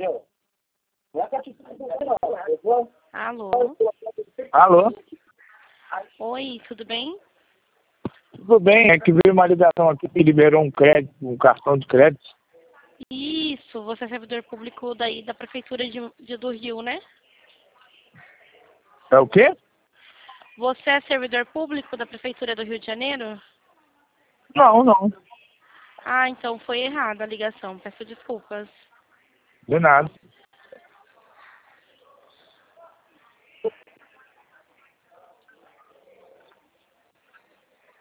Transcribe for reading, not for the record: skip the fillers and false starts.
Alô? Alô? Oi, tudo bem? Tudo bem, é que veio uma ligação aqui que liberou um crédito, um cartão de crédito. Isso, você é servidor público daí da Prefeitura do Rio, né? É o quê? Você é servidor público da Prefeitura do Rio de Janeiro? Não. Ah, então foi errada a ligação, peço desculpas. De nada.